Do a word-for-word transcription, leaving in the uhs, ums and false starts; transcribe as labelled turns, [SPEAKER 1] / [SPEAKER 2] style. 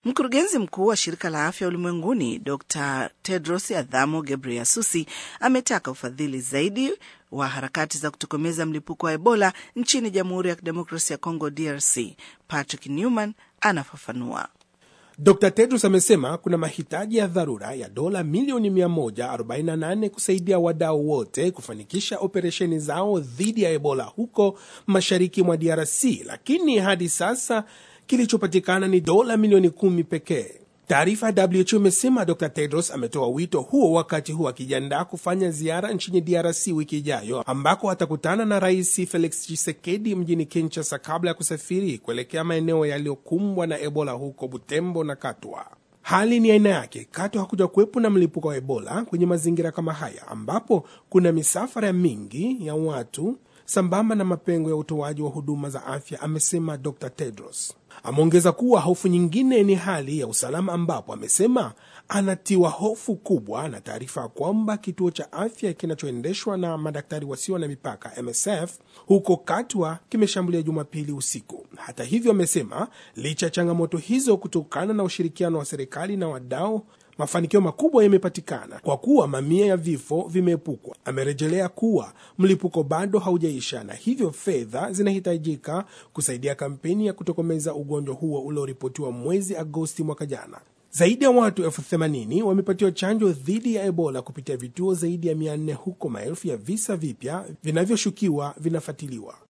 [SPEAKER 1] Mkurugenzi mkuu wa shirika la afya ulimwenguni Doctor Tedros Adhanom Ghebreyesus ametaka ufadhili zaidi wa harakati za kutokomeza mlipuko wa Ebola nchini Jamhuri ya Kidemokrasia ya Kongo D R C. Patrick Newman anafafanua.
[SPEAKER 2] Doctor Tedros amesema kuna mahitaji ya dharura ya dola milioni mia moja arobaini na nane kusaidia wadau wote kufanikisha operesheni zao dhidi ya Ebola huko mashariki mwa D R C, lakini hadi sasa kilichopatikana ni dola milioni kumi pekee. Taarifa ya W H O imesema Doctor Tedros ametoa wito huo wakati huo akijiandaa kufanya ziara nchini D R C wiki ijayo, ambako atakutana na Rais Felix Tshisekedi mjini Kinshasa kabla ya kusafiri kuelekea maeneo yaliyokumbwa na Ebola huko Butembo na Katwa. Hali ni aina yake. Katwa hakuja kuwepo na mlipuko wa Ebola kwenye mazingira kama haya, ambapo kuna misafara mingi ya watu sambamba na mapengo ya utoaji wa huduma za afya, amesema Doctor Tedros. Ameongeza kuwa hofu nyingine ni hali ya usalama, ambapo amesema anatiwa hofu kubwa na taarifa kwamba kituo cha afya kinachoendeshwa na madaktari wasio na mipaka M S F huko Katwa kimeshambulia Jumapili usiku. Hata hivyo, amesema licha ya changamoto hizo, kutokana na ushirikiano wa serikali na wadau, mafanikio makubwa yamepatikana kwa kuwa mamia ya vifo vimeepukwa. Amerejelea kuwa mlipuko bado haujaisha na hivyo fedha zinahitajika kusaidia kampeni ya kutokomeza ugonjwa huo ulioripotiwa mwezi Agosti mwaka jana. Zaidi ya watu elfu themanini wamepatiwa chanjo dhidi ya Ebola kupitia vituo zaidi ya mia nne huko, maelfu ya visa vipya vinavyoshukiwa vinafuatiliwa.